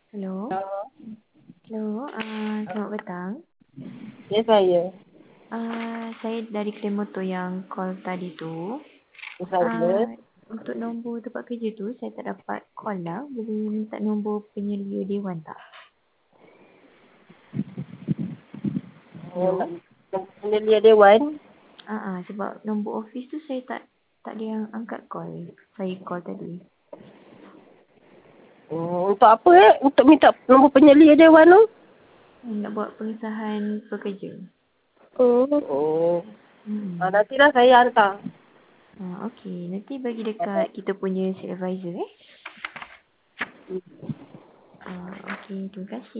Hello. Hello, selamat petang. Ya saya. Saya dari kedai motor yang call tadi tu. Saya. Untuk nombor tempat kerja tu, saya tak dapat call lah. Boleh minta nombor penyelia dewan tak? Nak Hello. penyelia dewan. Sebab nombor office tu saya tak ada yang angkat call. Saya call tadi. Untuk apa Untuk minta nombor penyelia dewan tu? Nak buat pengesahan pekerja. Oh. Hmm. Nantilah saya hantar. Okey. Nanti bagi dekat kita punya supervisor. Okey, terima kasih.